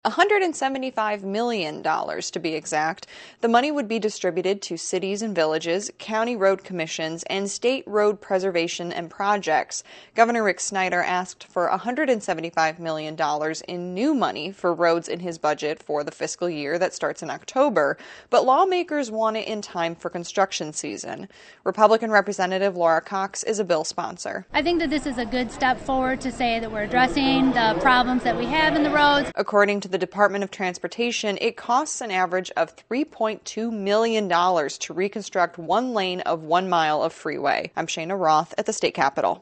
$175 million to be exact. The money would be distributed to cities and villages, county road commissions, and state road preservation and projects. Governor Rick Snyder asked for $175 million in new money for roads in his budget for the fiscal year that starts in October, but lawmakers want it in time for construction season. Republican Representative Laura Cox is a bill sponsor. I think that this is a good step forward to say that we're addressing the problems that we have in the roads. According to the Department of Transportation, it costs an average of $3.2 million to reconstruct one lane of 1 mile of freeway. I'm Shana Roth at the state capitol.